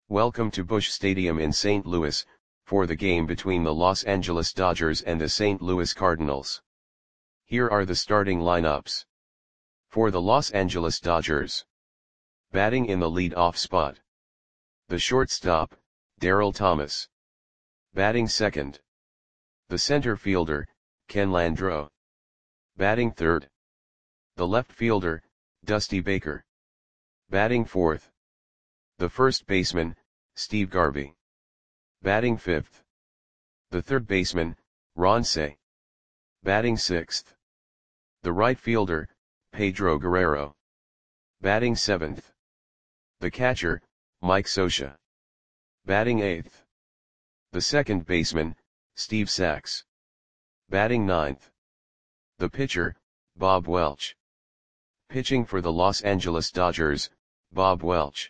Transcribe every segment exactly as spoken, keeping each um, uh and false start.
Welcome to Busch Stadium in Saint Louis, for the game between the Los Angeles Dodgers and the Saint Louis Cardinals. Here are the starting lineups. For the Los Angeles Dodgers. Batting in the lead-off spot. The shortstop, Darryl Thomas. Batting second. The center fielder, Ken Landreaux. Batting third. The left fielder, Dusty Baker. Batting fourth. The first baseman, Steve Garvey. Batting fifth. The third baseman, Ron Cey. Batting sixth. The right fielder, Pedro Guerrero. Batting seventh. The catcher, Mike Scioscia. Batting eighth. The second baseman, Steve Sax. Batting ninth. The pitcher, Bob Welch. Pitching for the Los Angeles Dodgers, Bob Welch.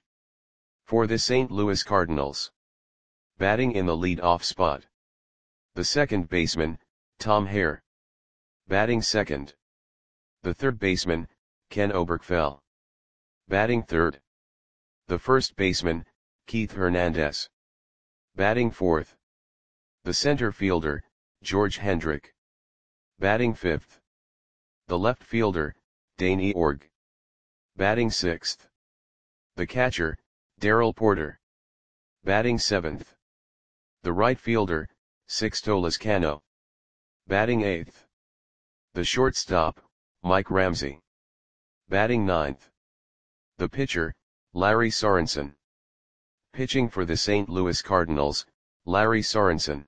For the Saint Louis Cardinals. Batting in the lead-off spot. The second baseman, Tom Hare. Batting second. The third baseman, Ken Oberkfell. Batting third. The first baseman, Keith Hernandez. Batting fourth. The center fielder, George Hendrick. Batting fifth. The left fielder, Dane Eorg. Batting sixth. The catcher, Darrell Porter. Batting seventh. The right fielder, Sixto Lezcano. Batting eighth. The shortstop, Mike Ramsey. Batting ninth. The pitcher, Larry Sorensen. Pitching for the Saint Louis Cardinals, Larry Sorensen.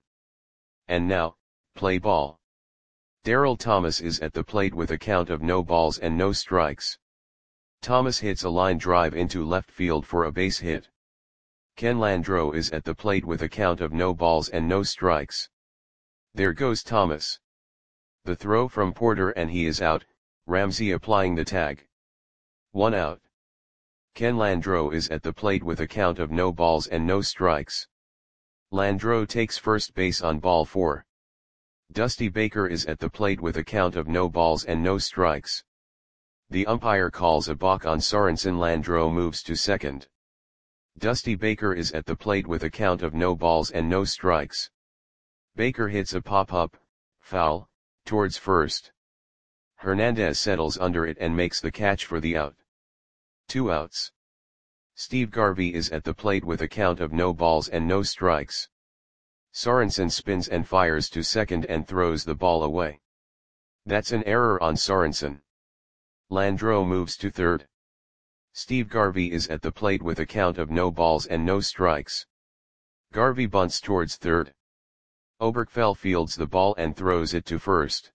And now, play ball. Darryl Thomas is at the plate with a count of no balls and no strikes. Thomas hits a line drive into left field for a base hit. Ken Landreaux is at the plate with a count of no balls and no strikes. There goes Thomas. The throw from Porter and he is out, Ramsey applying the tag. One out. Ken Landreaux is at the plate with a count of no balls and no strikes. Landreaux takes first base on ball four. Dusty Baker is at the plate with a count of no balls and no strikes. The umpire calls a balk on Sorensen. Landreaux moves to second. Dusty Baker is at the plate with a count of no balls and no strikes. Baker hits a pop-up, foul, towards first. Hernandez settles under it and makes the catch for the out. Two outs. Steve Garvey is at the plate with a count of no balls and no strikes. Sorensen spins and fires to second and throws the ball away. That's an error on Sorensen. Landreaux moves to third. Steve Garvey is at the plate with a count of no balls and no strikes. Garvey bunts towards third. Oberkfell fields the ball and throws it to first.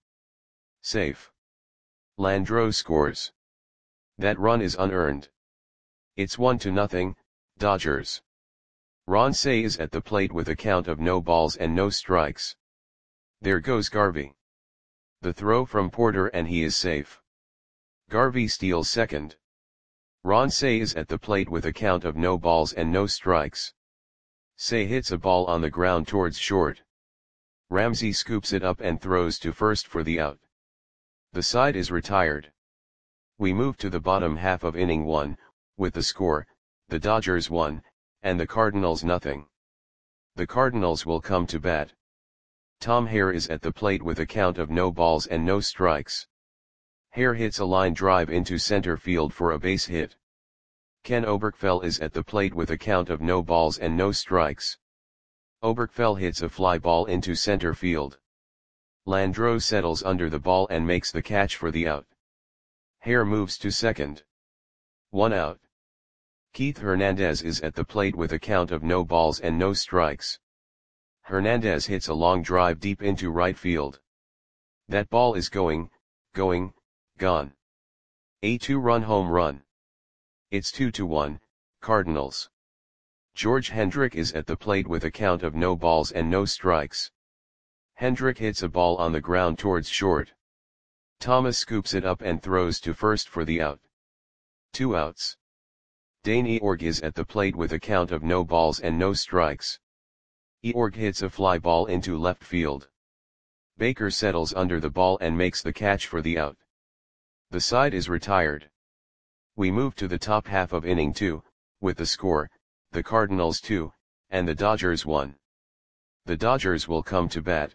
Safe. Landreaux scores. That run is unearned. It's one to nothing, Dodgers. Ron Cey is at the plate with a count of no balls and no strikes. There goes Garvey. The throw from Porter and he is safe. Garvey steals second. Ron Cey is at the plate with a count of no balls and no strikes. Cey hits a ball on the ground towards short. Ramsey scoops it up and throws to first for the out. The side is retired. We move to the bottom half of inning one, with the score, the Dodgers one, and the Cardinals nothing. The Cardinals will come to bat. Tom Hare is at the plate with a count of no balls and no strikes. Hare hits a line drive into center field for a base hit. Ken Oberkfell is at the plate with a count of no balls and no strikes. Oberkfell hits a fly ball into center field. Landreaux settles under the ball and makes the catch for the out. Hare moves to second. One out. Keith Hernandez is at the plate with a count of no balls and no strikes. Hernandez hits a long drive deep into right field. That ball is going, going, gone. A two-run home run. It's two to one, Cardinals. George Hendrick is at the plate with a count of no balls and no strikes. Hendrick hits a ball on the ground towards short. Thomas scoops it up and throws to first for the out. Two outs. Dane Eorg is at the plate with a count of no balls and no strikes. Eorg hits a fly ball into left field. Baker settles under the ball and makes the catch for the out. The side is retired. We move to the top half of inning two, with the score, the Cardinals two, and the Dodgers one. The Dodgers will come to bat.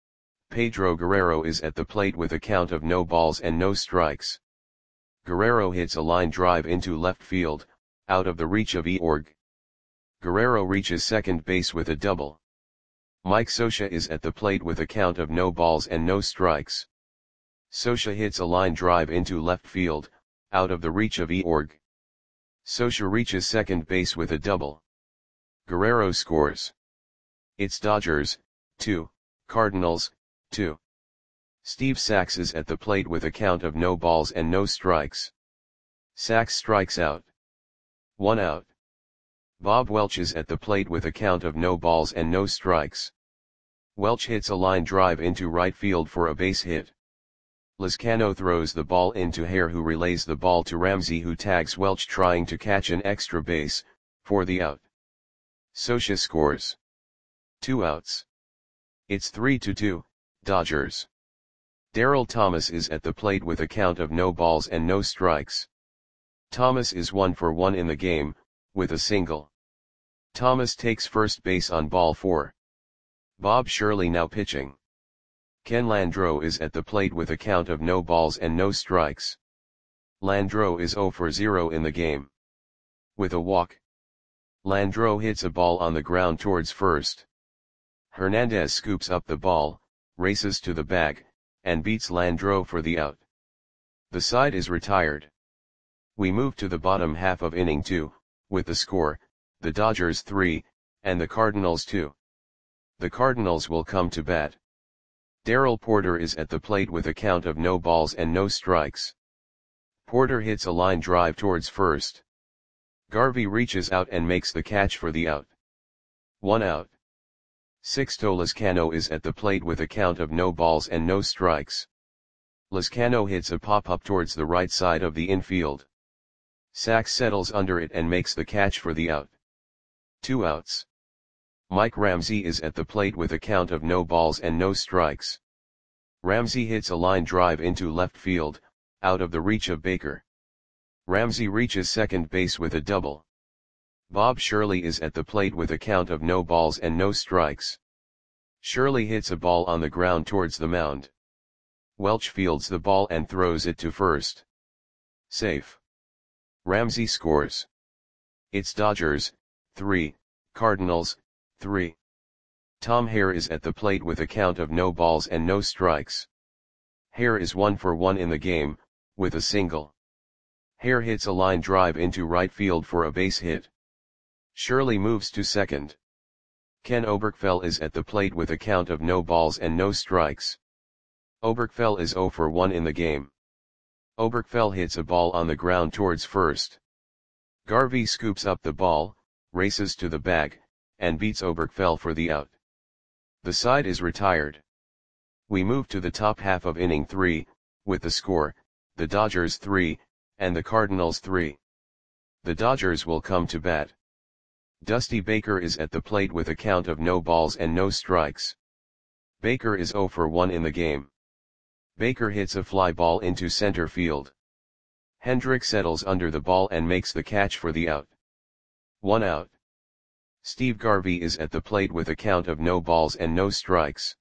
Pedro Guerrero is at the plate with a count of no balls and no strikes. Guerrero hits a line drive into left field, out of the reach of Eorg. Guerrero reaches second base with a double. Mike Scioscia is at the plate with a count of no balls and no strikes. Scioscia hits a line drive into left field, out of the reach of Eorg. Scioscia reaches second base with a double. Guerrero scores. It's Dodgers, two, Cardinals, two. Steve Sax is at the plate with a count of no balls and no strikes. Sax strikes out. One out. Bob Welch is at the plate with a count of no balls and no strikes. Welch hits a line drive into right field for a base hit. Lizcano throws the ball into Hare, who relays the ball to Ramsey, who tags Welch trying to catch an extra base, for the out. Scioscia scores. Two outs. It's three to two, Dodgers. Darryl Thomas is at the plate with a count of no balls and no strikes. Thomas is one for one in the game, with a single. Thomas takes first base on ball four. Bob Shirley now pitching. Ken Landreau is at the plate with a count of no balls and no strikes. Landreau is zero for zero in the game. With a walk. Landreau hits a ball on the ground towards first. Hernandez scoops up the ball, races to the bag, and beats Landreau for the out. The side is retired. We move to the bottom half of inning two, with the score, the Dodgers three, and the Cardinals two. The Cardinals will come to bat. Darrell Porter is at the plate with a count of no balls and no strikes. Porter hits a line drive towards first. Garvey reaches out and makes the catch for the out. One out. Sixto Lizcano is at the plate with a count of no balls and no strikes. Lizcano hits a pop-up towards the right side of the infield. Sax settles under it and makes the catch for the out. Two outs. Mike Ramsey is at the plate with a count of no balls and no strikes. Ramsey hits a line drive into left field, out of the reach of Baker. Ramsey reaches second base with a double. Bob Shirley is at the plate with a count of no balls and no strikes. Shirley hits a ball on the ground towards the mound. Welch fields the ball and throws it to first. Safe. Ramsey scores. It's Dodgers, three, Cardinals, three. Tom Hare is at the plate with a count of no balls and no strikes. Hare is one for one in the game, with a single. Hare hits a line drive into right field for a base hit. Shirley moves to second. Ken Oberkfell is at the plate with a count of no balls and no strikes. Oberkfell is zero for one in the game. Oberkfell hits a ball on the ground towards first. Garvey scoops up the ball, races to the bag, and beats Oberkfell for the out. The side is retired. We move to the top half of inning three, with the score, the Dodgers three, and the Cardinals three. The Dodgers will come to bat. Dusty Baker is at the plate with a count of no balls and no strikes. Baker is zero for one in the game. Baker hits a fly ball into center field. Hendrick settles under the ball and makes the catch for the out. One out. Steve Garvey is at the plate with a count of no balls and no strikes.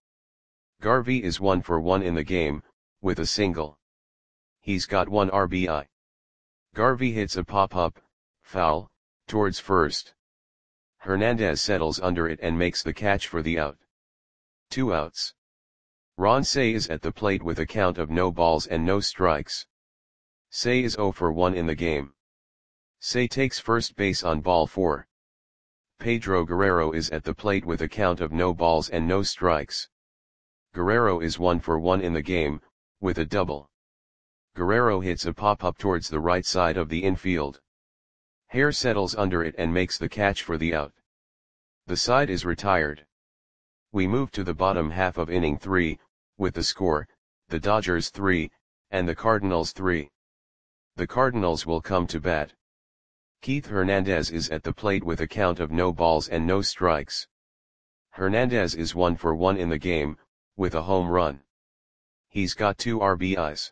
Garvey is one for one in the game, with a single. He's got one R B I. Garvey hits a pop-up, foul, towards first. Hernandez settles under it and makes the catch for the out. Two outs. Ron Cey is at the plate with a count of no balls and no strikes. Cey is zero for one in the game. Cey takes first base on ball four. Pedro Guerrero is at the plate with a count of no balls and no strikes. Guerrero is one for one in the game, with a double. Guerrero hits a pop-up towards the right side of the infield. Hare settles under it and makes the catch for the out. The side is retired. We move to the bottom half of inning three, with the score, the Dodgers three, and the Cardinals three. The Cardinals will come to bat. Keith Hernandez is at the plate with a count of no balls and no strikes. Hernandez is one for one in the game, with a home run. He's got two R B Is.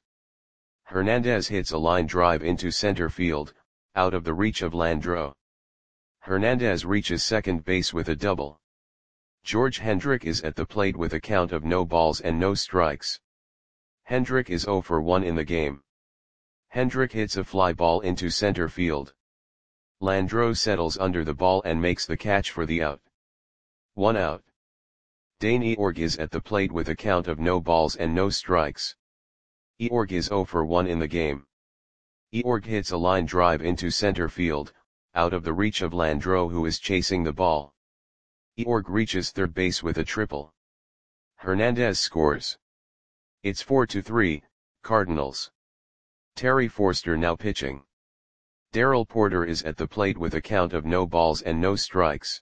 Hernandez hits a line drive into center field, out of the reach of Landreau. Hernandez reaches second base with a double. George Hendrick is at the plate with a count of no balls and no strikes. Hendrick is zero for one in the game. Hendrick hits a fly ball into center field. Landreau settles under the ball and makes the catch for the out. One out. Dane Eorg is at the plate with a count of no balls and no strikes. Eorg is zero for one in the game. Eorg hits a line drive into center field, out of the reach of Landreau, who is chasing the ball. Eorg reaches third base with a triple. Hernandez scores. It's four to three, Cardinals. Terry Forster now pitching. Darrell Porter is at the plate with a count of no balls and no strikes.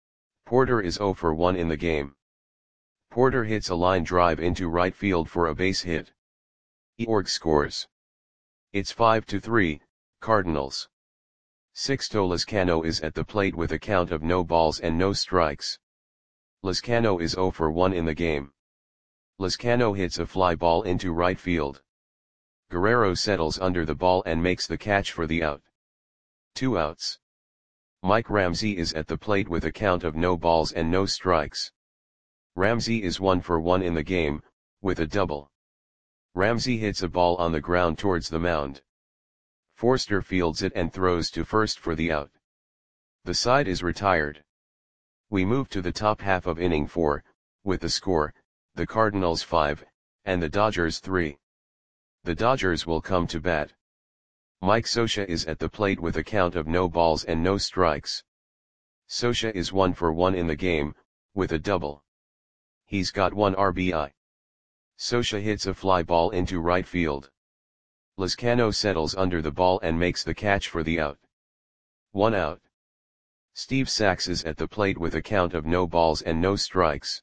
Porter is zero for one in the game. Porter hits a line drive into right field for a base hit. Eorg scores. It's five to three, Cardinals. Sixto Lezcano is at the plate with a count of no balls and no strikes. Lezcano is zero for one in the game. Lezcano hits a fly ball into right field. Guerrero settles under the ball and makes the catch for the out. Two outs. Mike Ramsey is at the plate with a count of no balls and no strikes. Ramsey is one for one in the game, with a double. Ramsey hits a ball on the ground towards the mound. Forster fields it and throws to first for the out. The side is retired. We move to the top half of inning four, with the score, the Cardinals five, and the Dodgers three. The Dodgers will come to bat. Mike Scioscia is at the plate with a count of no balls and no strikes. Scioscia is one for one in the game, with a double. He's got one R B I. Scioscia hits a fly ball into right field. Lezcano settles under the ball and makes the catch for the out. One out. Steve Sax is at the plate with a count of no balls and no strikes.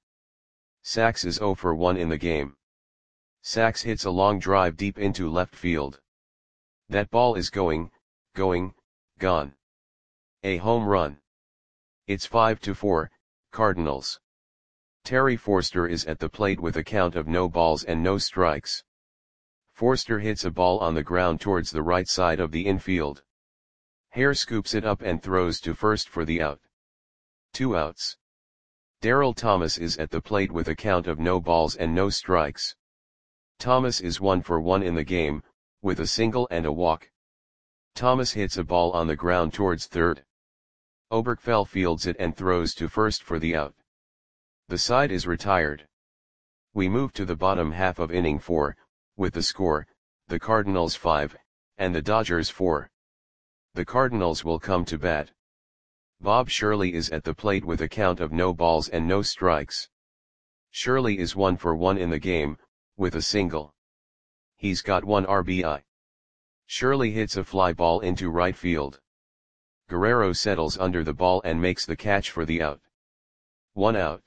Sax is zero for one in the game. Sax hits a long drive deep into left field. That ball is going, going, gone. A home run. It's five to four, Cardinals. Terry Forster is at the plate with a count of no balls and no strikes. Forster hits a ball on the ground towards the right side of the infield. Hare scoops it up and throws to first for the out. Two outs. Darrell Thomas is at the plate with a count of no balls and no strikes. Thomas is one for one in the game, with a single and a walk. Thomas hits a ball on the ground towards third. Oberkfell fields it and throws to first for the out. The side is retired. We move to the bottom half of inning four, with the score, the Cardinals five, and the Dodgers four. The Cardinals will come to bat. Bob Shirley is at the plate with a count of no balls and no strikes. Shirley is one for one in the game, with a single. He's got one R B I. Shirley hits a fly ball into right field. Guerrero settles under the ball and makes the catch for the out. One out.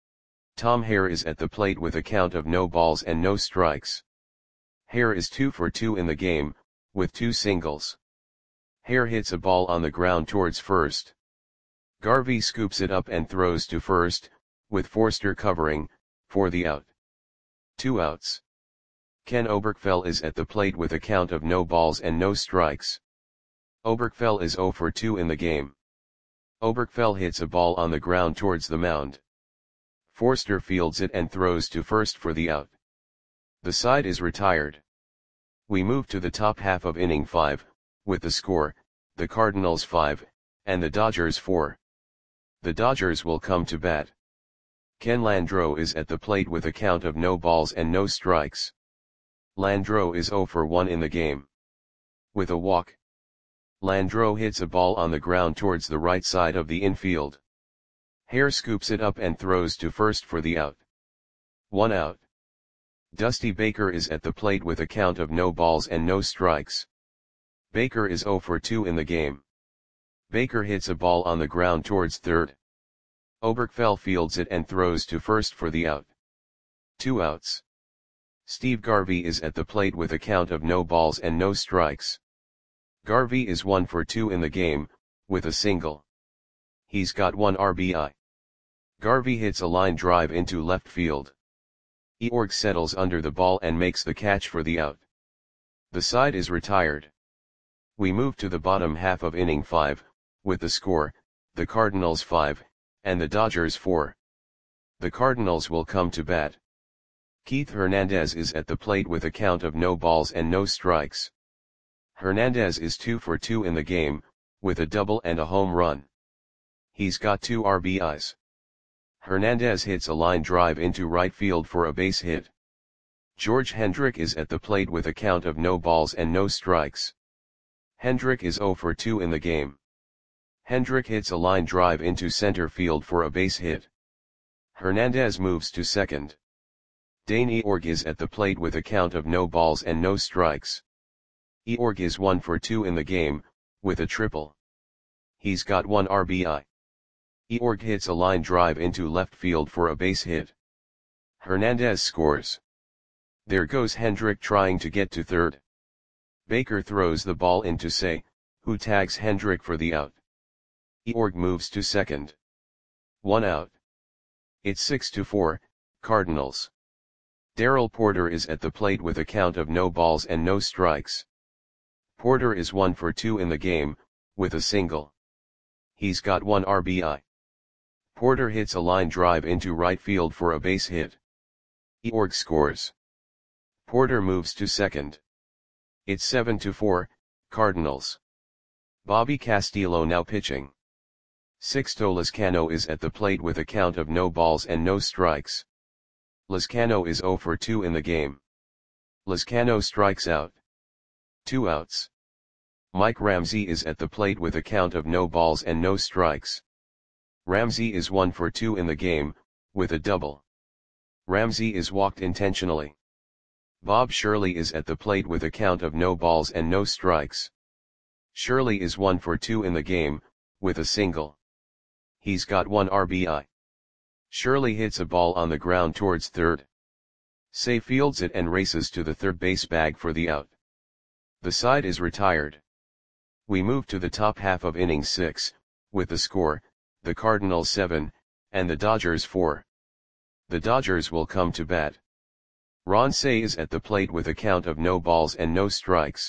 Tom Hare is at the plate with a count of no balls and no strikes. Hare is two for two in the game, with two singles. Hare hits a ball on the ground towards first. Garvey scoops it up and throws to first, with Forster covering, for the out. Two outs. Ken Oberkfell is at the plate with a count of no balls and no strikes. Oberkfell is zero for two in the game. Oberkfell hits a ball on the ground towards the mound. Forster fields it and throws to first for the out. The side is retired. We move to the top half of inning five, with the score, the Cardinals five, and the Dodgers four. The Dodgers will come to bat. Ken Landreau is at the plate with a count of no balls and no strikes. Landreau is zero for one in the game. With a walk. Landreau hits a ball on the ground towards the right side of the infield. Hare scoops it up and throws to first for the out. One out. Dusty Baker is at the plate with a count of no balls and no strikes. Baker is zero for two in the game. Baker hits a ball on the ground towards third. Oberkfell fields it and throws to first for the out. Two outs. Steve Garvey is at the plate with a count of no balls and no strikes. Garvey is one for two in the game, with a single. He's got one R B I. Garvey hits a line drive into left field. Eorg settles under the ball and makes the catch for the out. The side is retired. We move to the bottom half of inning five, with the score, the Cardinals five, and the Dodgers four. The Cardinals will come to bat. Keith Hernandez is at the plate with a count of no balls and no strikes. Hernandez is two for two in the game, with a double and a home run. He's got two R B Is. Hernandez hits a line drive into right field for a base hit. George Hendrick is at the plate with a count of no balls and no strikes. Hendrick is zero for two in the game. Hendrick hits a line drive into center field for a base hit. Hernandez moves to second. Dane Eorg is at the plate with a count of no balls and no strikes. Eorg is one for two in the game, with a triple. He's got one R B I. Eorg hits a line drive into left field for a base hit. Hernandez scores. There goes Hendrick trying to get to third. Baker throws the ball into Say, who tags Hendrick for the out. Eorg moves to second. One out. It's six to four, Cardinals. Darrell Porter is at the plate with a count of no balls and no strikes. Porter is one for two in the game, with a single. He's got one R B I. Porter hits a line drive into right field for a base hit. Eorg scores. Porter moves to second. It's seven to four, Cardinals. Bobby Castillo now pitching. Sixto Lezcano is at the plate with a count of no balls and no strikes. Lezcano is zero for two in the game. Lezcano strikes out. Two outs. Mike Ramsey is at the plate with a count of no balls and no strikes. Ramsey is one for two in the game, with a double. Ramsey is walked intentionally. Bob Shirley is at the plate with a count of no balls and no strikes. Shirley is one for two in the game, with a single. He's got one R B I. Shirley hits a ball on the ground towards third. Say fields it and races to the third base bag for the out. The side is retired. We move to the top half of inning six, with the score, the Cardinals seven, and the Dodgers four. The Dodgers will come to bat. Ron Cey is at the plate with a count of no balls and no strikes.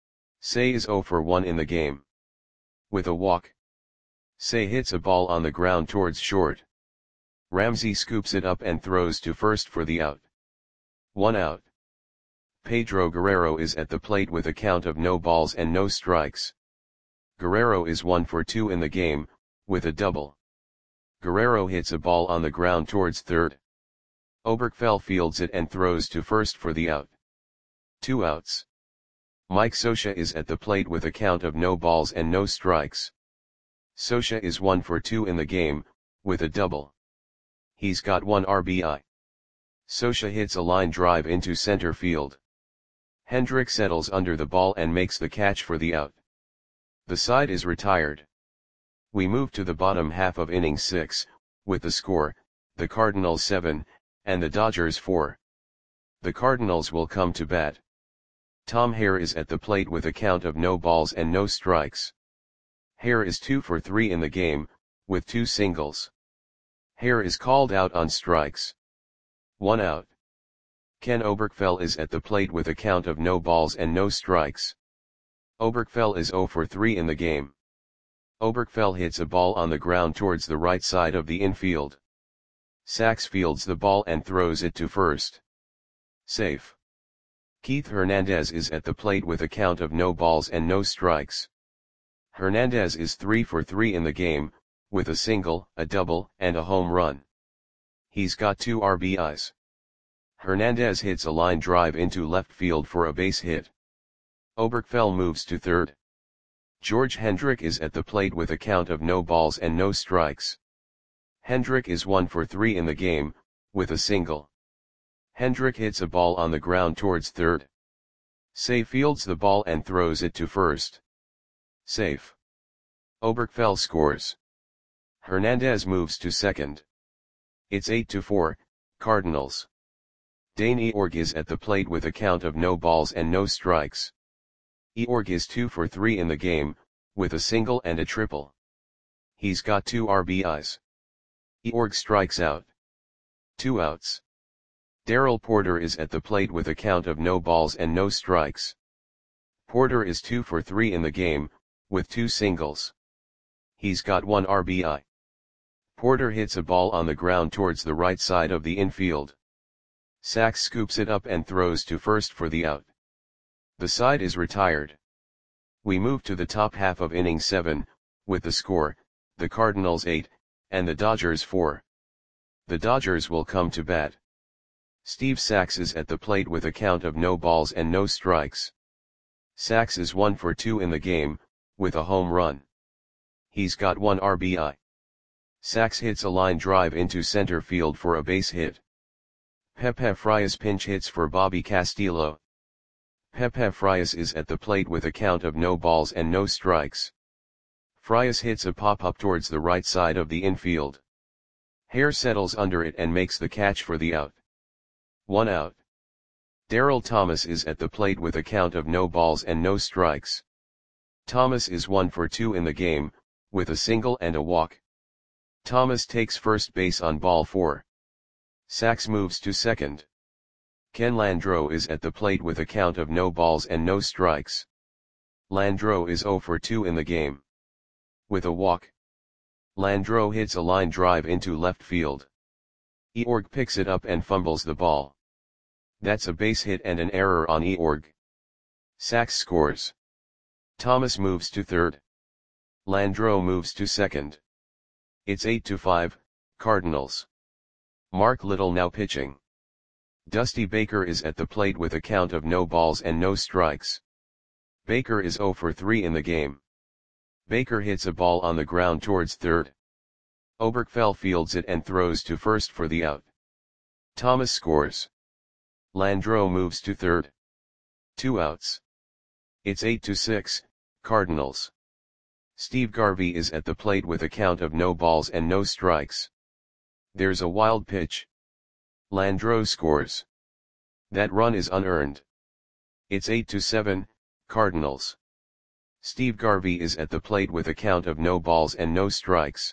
Cey is zero for one in the game. With a walk. Cey hits a ball on the ground towards short. Ramsey scoops it up and throws to first for the out. One out. Pedro Guerrero is at the plate with a count of no balls and no strikes. Guerrero is one for two in the game, with a double. Guerrero hits a ball on the ground towards third. Oberkfell fields it and throws to first for the out. Two outs. Mike Scioscia is at the plate with a count of no balls and no strikes. Scioscia is one for two in the game, with a double. He's got one R B I. Scioscia hits a line drive into center field. Hendrick settles under the ball and makes the catch for the out. The side is retired. We move to the bottom half of inning six, with the score, the Cardinals seven, and the Dodgers four. The Cardinals will come to bat. Tom Hare is at the plate with a count of no balls and no strikes. Hare is two for three in the game, with two singles. Hare is called out on strikes. One out. Ken Oberkfell is at the plate with a count of no balls and no strikes. Oberkfell is zero for three in the game. Oberkfell hits a ball on the ground towards the right side of the infield. Sachs fields the ball and throws it to first. Safe. Keith Hernandez is at the plate with a count of no balls and no strikes. Hernandez is three for three in the game, with a single, a double, and a home run. He's got two R B Is. Hernandez hits a line drive into left field for a base hit. Oberkfell moves to third. George Hendrick is at the plate with a count of no balls and no strikes. Hendrick is one for three in the game, with a single. Hendrick hits a ball on the ground towards third. Say fields the ball and throws it to first. Safe. Oberkfell scores. Hernandez moves to second. It's eight to four, Cardinals. Dane Eorg is at the plate with a count of no balls and no strikes. Eorg is two for three in the game, with a single and a triple. He's got two R B Is. Eorg strikes out. Two outs. Darrell Porter is at the plate with a count of no balls and no strikes. Porter is two for three in the game, with two singles. He's got one R B I. Porter hits a ball on the ground towards the right side of the infield. Sachs scoops it up and throws to first for the out. The side is retired. We move to the top half of inning seven, with the score, the Cardinals eight, and the Dodgers four. The Dodgers will come to bat. Steve Sachs is at the plate with a count of no balls and no strikes. Sachs is one for two in the game, with a home run. He's got one R B I. Sachs hits a line drive into center field for a base hit. Pepe Frias pinch hits for Bobby Castillo. Pepe Frias is at the plate with a count of no balls and no strikes. Frias hits a pop-up towards the right side of the infield. Hare settles under it and makes the catch for the out. One out. Darryl Thomas is at the plate with a count of no balls and no strikes. Thomas is one for two in the game, with a single and a walk. Thomas takes first base on ball four. Sachs moves to second. Ken Landreau is at the plate with a count of no balls and no strikes. Landreau is zero for two in the game. With a walk. Landreau hits a line drive into left field. Eorg picks it up and fumbles the ball. That's a base hit and an error on Eorg. Sachs scores. Thomas moves to third. Landreau moves to second. It's eight to five, Cardinals. Mark Little now pitching. Dusty Baker is at the plate with a count of no balls and no strikes. Baker is zero for three in the game. Baker hits a ball on the ground towards third. Oberkfell fields it and throws to first for the out. Thomas scores. Landreau moves to third. Two outs. It's eight to six, Cardinals. Steve Garvey is at the plate with a count of no balls and no strikes. There's a wild pitch. Landreau scores. That run is unearned. It's eight to seven, Cardinals. Steve Garvey is at the plate with a count of no balls and no strikes.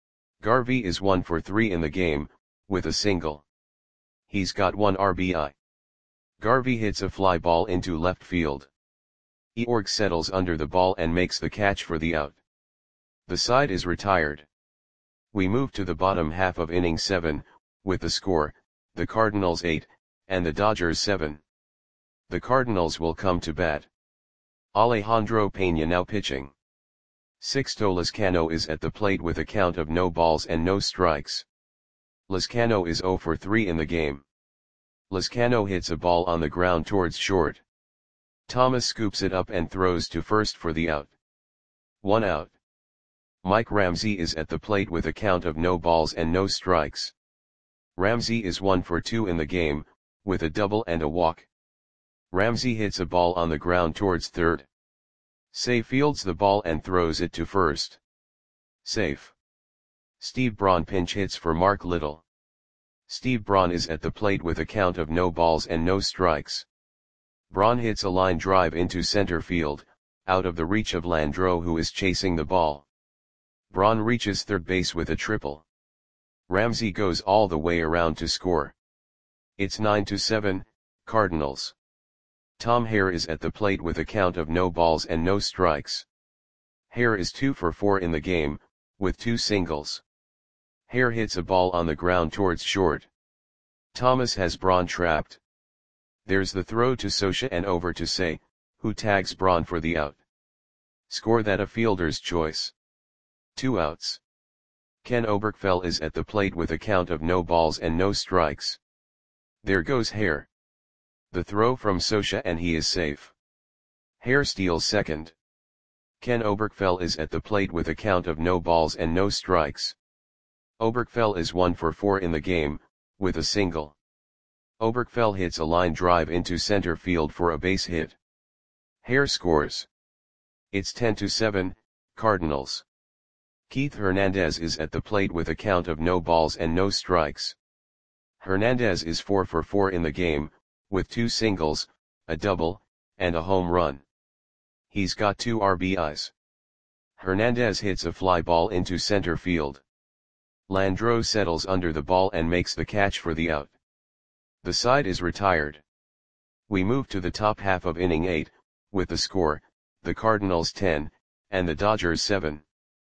Garvey is one for three in the game, with a single. He's got one R B I. Garvey hits a fly ball into left field. Eorg settles under the ball and makes the catch for the out. The side is retired. We move to the bottom half of inning seven, with the score, the Cardinals eight, and the Dodgers seven. The Cardinals will come to bat. Alejandro Peña now pitching. Sixto Lezcano is at the plate with a count of no balls and no strikes. Lezcano is zero for three in the game. Lezcano hits a ball on the ground towards short. Thomas scoops it up and throws to first for the out. One out. Mike Ramsey is at the plate with a count of no balls and no strikes. Ramsey is one for two in the game, with a double and a walk. Ramsey hits a ball on the ground towards third. Say fields the ball and throws it to first. Safe. Steve Braun pinch hits for Mark Little. Steve Braun is at the plate with a count of no balls and no strikes. Braun hits a line drive into center field, out of the reach of Landreau who is chasing the ball. Braun reaches third base with a triple. Ramsey goes all the way around to score. It's nine to seven, Cardinals. Tom Hare is at the plate with a count of no balls and no strikes. Hare is two for four in the game, with two singles. Hare hits a ball on the ground towards short. Thomas has Braun trapped. There's the throw to Socha and over to Say, who tags Braun for the out. Score that a fielder's choice. Two outs. Ken Oberkfell is at the plate with a count of no balls and no strikes. There goes Hare. The throw from Socha and he is safe. Hare steals second. Ken Oberkfell is at the plate with a count of no balls and no strikes. Oberkfell is one for four in the game, with a single. Oberkfell hits a line drive into center field for a base hit. Hare scores. It's ten to seven, Cardinals. Keith Hernandez is at the plate with a count of no balls and no strikes. Hernandez is four for four in the game, with two singles, a double, and a home run. He's got two R B Is. Hernandez hits a fly ball into center field. Landreau settles under the ball and makes the catch for the out. The side is retired. We move to the top half of inning eight, with the score, the Cardinals ten, and the Dodgers seven.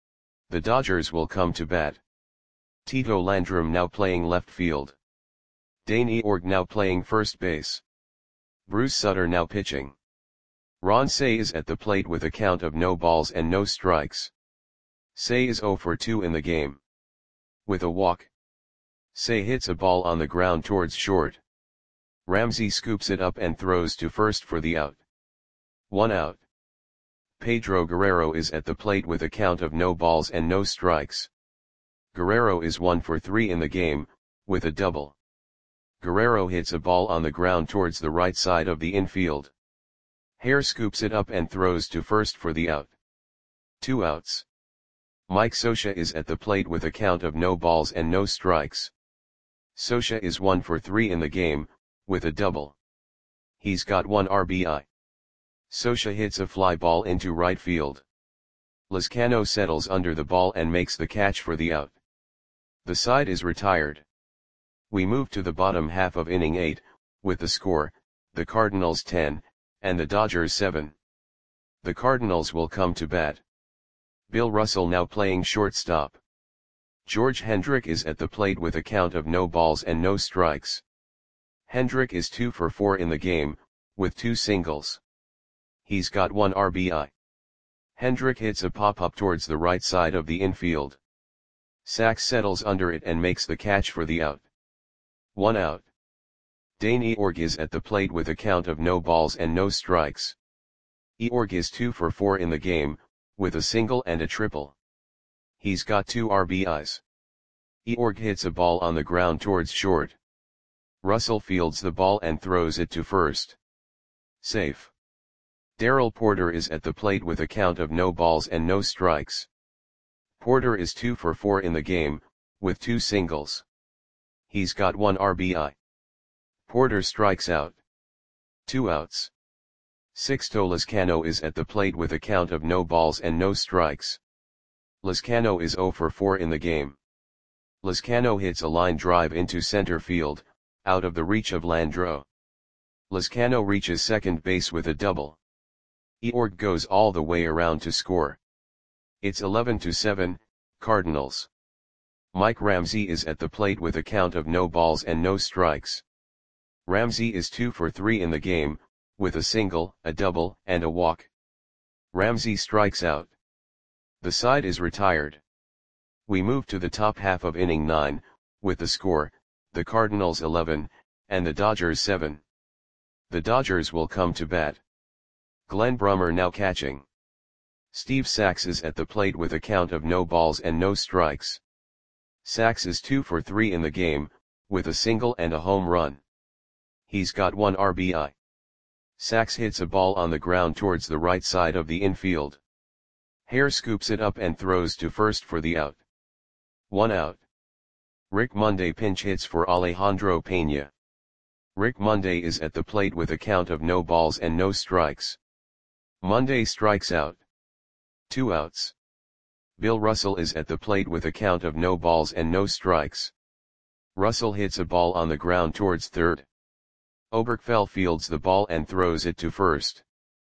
The Dodgers will come to bat. Tito Landrum now playing left field. Dane Eorg now playing first base. Bruce Sutter now pitching. Ron Cey is at the plate with a count of no balls and no strikes. Cey is zero for two in the game. With a walk. Cey hits a ball on the ground towards short. Ramsey scoops it up and throws to first for the out. One out. Pedro Guerrero is at the plate with a count of no balls and no strikes. Guerrero is one for three in the game, with a double. Guerrero hits a ball on the ground towards the right side of the infield. Hare scoops it up and throws to first for the out. Two outs. Mike Scioscia is at the plate with a count of no balls and no strikes. Scioscia is one for three in the game, with a double. He's got one R B I. Scioscia hits a fly ball into right field. Lezcano settles under the ball and makes the catch for the out. The side is retired. We move to the bottom half of inning eight, with the score, the Cardinals ten, and the Dodgers seven. The Cardinals will come to bat. Bill Russell now playing shortstop. George Hendrick is at the plate with a count of no balls and no strikes. Hendrick is two for four in the game, with two singles. He's got one R B I. Hendrick hits a pop-up towards the right side of the infield. Sachs settles under it and makes the catch for the out. One out. Dane Eorg is at the plate with a count of no balls and no strikes. Eorg is two for four in the game, with a single and a triple. He's got two R B Is. Eorg hits a ball on the ground towards short. Russell fields the ball and throws it to first. Safe. Darrell Porter is at the plate with a count of no balls and no strikes. Porter is two for four in the game, with two singles. He's got one R B I. Porter strikes out. Two outs. Sixto Lezcano is at the plate with a count of no balls and no strikes. Lezcano is zero for four in the game. Lezcano hits a line drive into center field, out of the reach of Landreau. Lezcano reaches second base with a double. Eorg goes all the way around to score. It's eleven to seven, Cardinals. Mike Ramsey is at the plate with a count of no balls and no strikes. Ramsey is two for three in the game, with a single, a double, and a walk. Ramsey strikes out. The side is retired. We move to the top half of inning nine, with the score, the Cardinals eleven, and the Dodgers seven. The Dodgers will come to bat. Glenn Brummer now catching. Steve Sachs is at the plate with a count of no balls and no strikes. Sachs is two for three in the game, with a single and a home run. He's got one R B I. Sachs hits a ball on the ground towards the right side of the infield. Hare scoops it up and throws to first for the out. One out. Rick Monday pinch hits for Alejandro Pena. Rick Monday is at the plate with a count of no balls and no strikes. Monday strikes out. Two outs. Bill Russell is at the plate with a count of no balls and no strikes. Russell hits a ball on the ground towards third. Oberkfell fields the ball and throws it to first.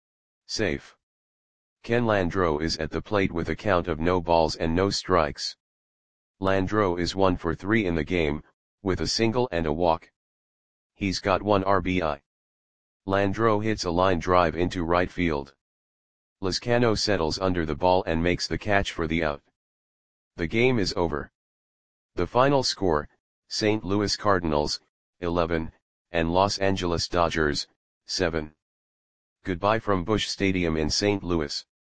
Safe. Ken Landreau is at the plate with a count of no balls and no strikes. Landreau is one for three in the game, with a single and a walk. He's got one R B I. Landreau hits a line drive into right field. Lezcano settles under the ball and makes the catch for the out. The game is over. The final score, Saint Louis Cardinals, eleven, and Los Angeles Dodgers, seven. Goodbye from Busch Stadium in Saint Louis.